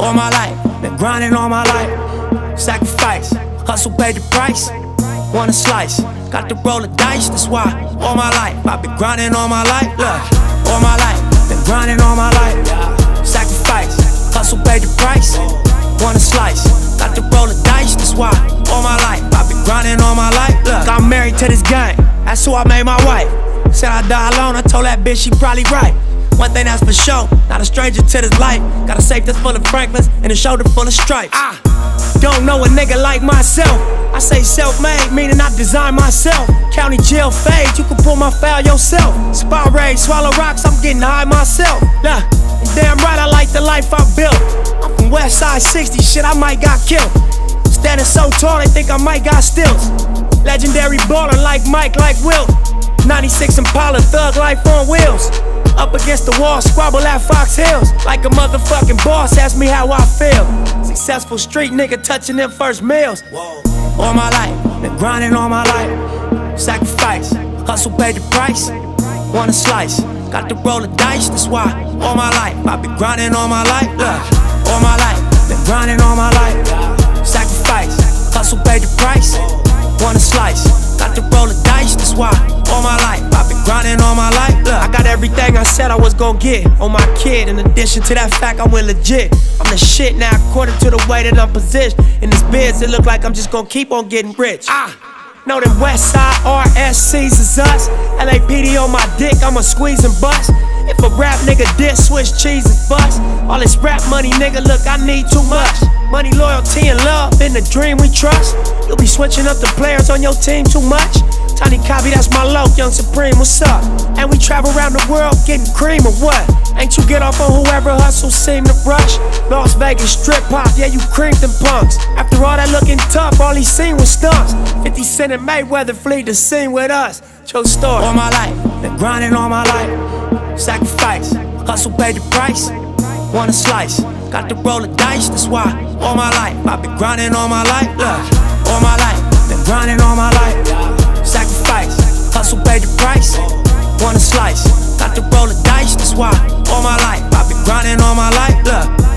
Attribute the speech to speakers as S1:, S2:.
S1: All my life, been grinding all my life. Sacrifice, hustle paid the price. Want a slice, got to roll the dice, that's why. All my life, I've been grinding all my life. Look, all my life, been grinding all my life. Sacrifice, hustle paid the price. Want a slice, got to roll the dice, that's why. All my life, I've been grinding all my life. Look, I'm married to this gang, that's who I made my wife. Said I die alone, I told that bitch she probably right. One thing that's for sure, not a stranger to this life. Got a safe that's full of Franklins and a shoulder full of stripes. I don't know a nigga like myself. I say self-made, meaning I design myself. County jail fade, you can pull my foul yourself. Spot raid, swallow rocks, I'm getting high myself. Nah, damn right I like the life I built. I'm from West Side 60, shit I might got killed. Standing so tall, they think I might got stills. Legendary baller like Mike, like Wilt. 96 Impala, thug life on wheels. Up against the wall, squabble at Fox Hills. Like a motherfucking boss, ask me how I feel. Successful street nigga touching them first meals. All my life, been grinding all my life. Sacrifice, hustle paid the price. Want a slice, got to roll the dice, that's why. All my life, I've been grinding all my life. Look, all my life, been grinding all my life. Sacrifice, hustle paid the price. Want a slice, got to roll the dice, that's why. All my life, I've been grinding all my life. Look, I got everything I said I was gonna get on my kid. In addition to that fact, I went legit. I'm the shit now according to the way that I'm positioned. In this biz, it look like I'm just gonna keep on getting rich. Know them West Side RSCs is us. LAPD on my dick, I'ma squeeze and bust. If a rap nigga diss, Swiss cheese is bust. All this rap money, nigga, look, I need too much. Money, loyalty, and love, in the dream we trust. You'll be switching up the players on your team too much. Tiny Copy, that's my low, Young Supreme, what's up? And we travel around the world getting cream or what? Ain't you get off on whoever hustle seem to rush? Las Vegas strip pop, yeah, you creamed them punks. After all that looking tough, all he seen was stunts. 50 Cent and Mayweather flee the scene with us. True story. All my life, been grinding all my life. Sacrifice, hustle paid the price. Want a slice, got to roll the dice, that's why. All my life, I've been grinding all my life. Look, all my life, been grinding all my life. Sacrifice, hustle paid the price. Want a slice, got to roll the dice, that's why. All my life, I've been grinding all my life. Look.